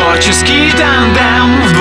Творческий тандем в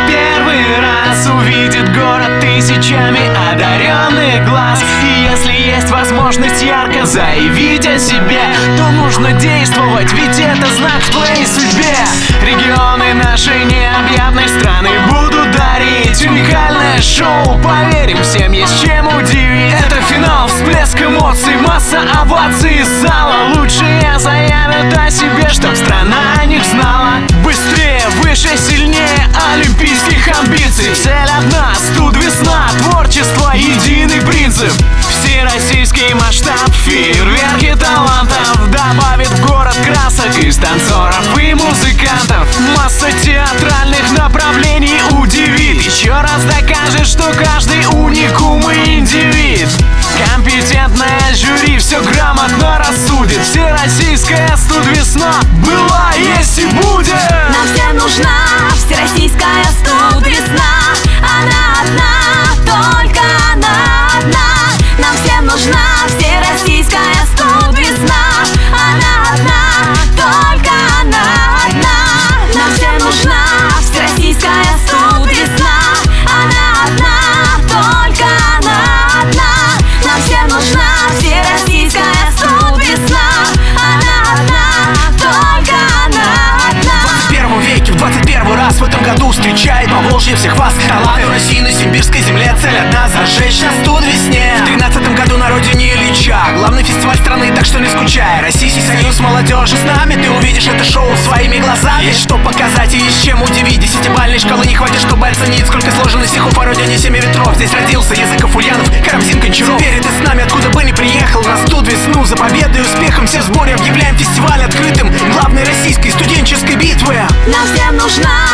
21 раз увидит город тысячами одаренных глаз. И если есть возможность ярко заявить о себе, то нужно действовать, ведь это знак в твоей судьбе. Регионы нашей необъятной страны будут дарить уникальное шоу. Поверим, всем есть чем удивить. Это финал, всплеск эмоций, масса оваций из зала. Лучшие заявят о себе, чтоб страна о них знала. Быстрее, выше, сильнее олимпийских амбиций. Цель одна, студ весна, творчество, единый принцип. Всероссийский масштаб, фейерверки талантов добавит в город красок из танцоров и музыкантов. Масса театральных направлений удивит. Еще раз докажет, что каждый уникум и индивид. Компетентное жюри все грамотно рассудит. Всероссийская студ-весна была, есть и будет. Нам всем нужна всероссийская студ-весна. Она одна, только она одна. Нам всем нужна всероссийская студ-весна. Она одна, только она одна. Нам всем нужна всероссийская студ-весна. Она одна, только она одна. Нам всем нужна всероссийская студ-весна. Она одна, только она одна. В 21 веке, в 21 раз в этом году встречает Поволжье всех вас. Таланты России на симбирской земле, цель одна — зажечь на студ-весне. В 13-м году на родине Ильича главный фестиваль страны, так что не скучай. Российский союз молодежи с нами, ты увидишь это шоу своими глазами. Есть что показать и есть чем удивить. 10-бальной шкалы не хватит, чтобы оценить, сколько сложено стихов о родине семи ветров. Здесь родился Языков, Ульянов, Карамзин, Гончаров. Теперь ты с нами, откуда бы ни приехал, на студ-весну за победой и успехом. Все в сборе, объявляем фестиваль открытым главной российской студенческой битвы. Нам всем нужна